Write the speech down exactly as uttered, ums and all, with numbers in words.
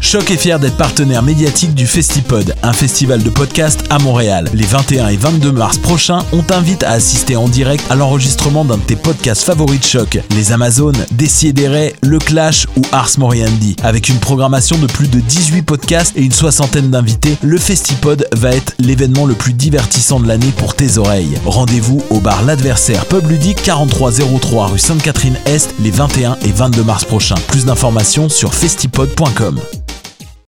Choc est fier d'être partenaire médiatique du Festipod, un festival de podcast à Montréal. Les vingt et un et vingt-deux mars prochains, on t'invite à assister en direct à l'enregistrement d'un de tes podcasts favoris de Choc, Les Amazones, Décideret, Le Clash ou Ars Moriendi. Avec une programmation de plus de dix-huit podcasts et une soixantaine d'invités, le Festipod va être l'événement le plus divertissant de l'année pour tes oreilles. Rendez-vous au bar L'Adversaire Pub Ludique, quarante-trois zéro trois rue Sainte-Catherine-Est, les vingt et un et vingt-deux mars prochains. Plus d'informations sur festipod point com.